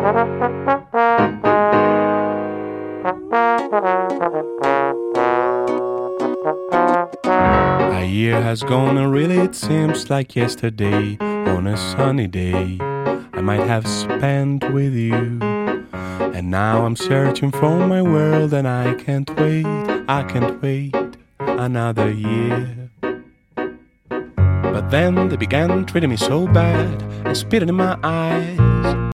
A year has gone and really it seems like yesterday. On a sunny day I might have spent with you, and now I'm searching for my world and I can't wait another year. But then they began treating me so bad and spitting in my eyes.